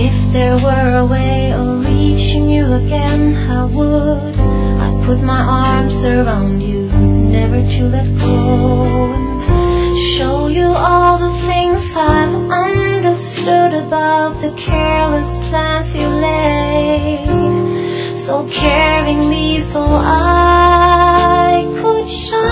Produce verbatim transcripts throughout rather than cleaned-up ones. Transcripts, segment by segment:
If there were a way of reaching you again, how would I put my arms around you, never to let go, and show you all the things I've understood about the careless plans you laid, so caringly, so I could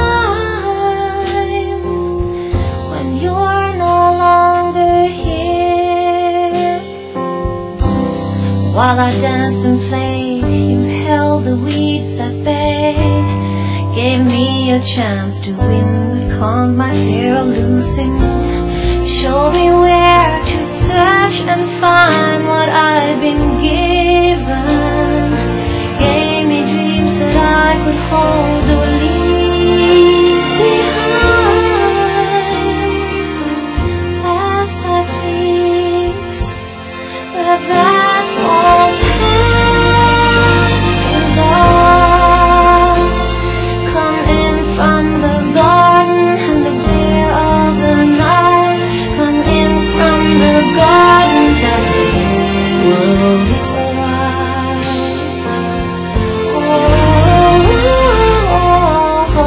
shine when you're no longer here. While I danced and played, you held the weeds at bay, gave me a chance to win, but calmed my fear of losing. Showed me where to search and find what I've been given. Gave me dreams that I could hold or leave behind. As I pleased, but that's all past and gone. Come in from the garden and the glare of the night. Come in from the garden that the world is alright. Oh, oh, oh,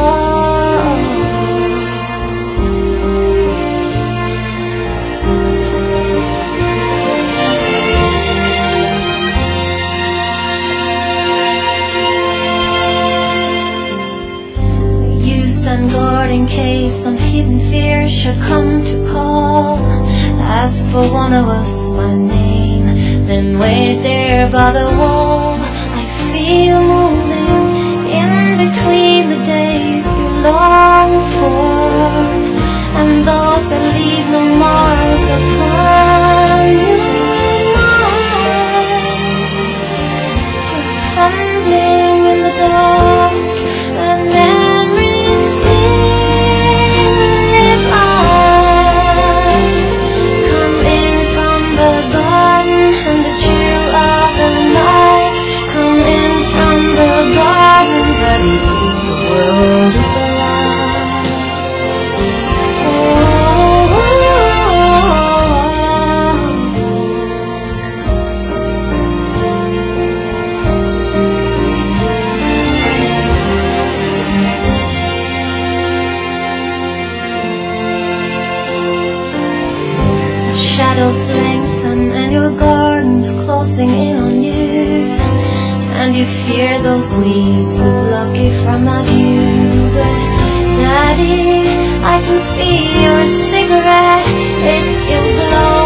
you stand guard in case some hidden fear should come to call. Ask for one of us by name, then wait there by the wall. I see you moving in between the days you long for, and those that leave no mark upon your mind. You're fumbling in the dark, and memories still live on. Come in from the garden and the chill of the night. Come in from the garden, buddy, the world is alive. Oh, oh, shadows lengthen and your garden's closing in on you, and you fear those weeds would block you from my view. But Daddy, I can see your cigarette, it's still glowing.